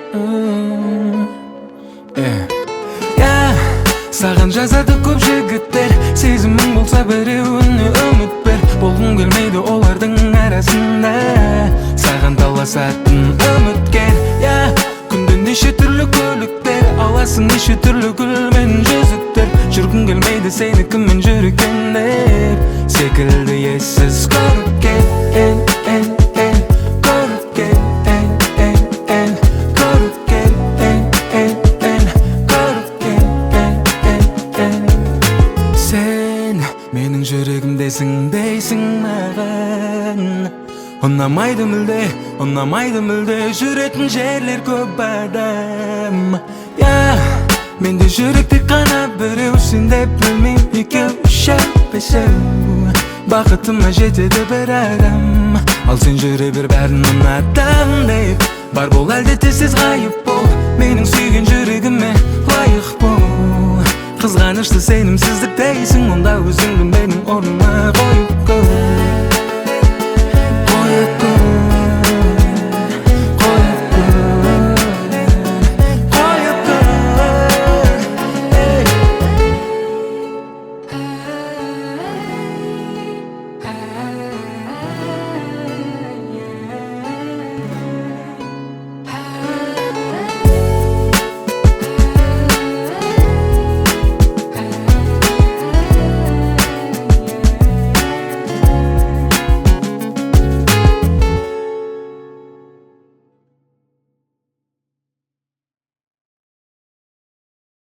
Саған жазады көп жігіттер, сезімің болса біреуіне үміт бер. Болғың келмейді олардың арасында, саған таласатын үміткер. Күнде неше түрлі көліктер, аласың неше түрлі гүл мен жүзіктер. Жүргің келмейді сені кіммен жүргендер секілді ессіз көріккен. Менің жүрегімдесің дейсің маған. Ұнамайды мүлде жүретін жерлер көп адам. Менде жүрек тек қана біреу, сен деп білмейм екеу, үшеу, бесеу. Бақытыма жетеді бір адам, ал сен жүре бер бәрін ұнатам деп. Бар бол әлде тезсіз ғайып бол, менің сүйген жүрегіме лайық бол. Қызғанышты сенімсіздік дейсің, онда өзіңді менің орныма қойып көр.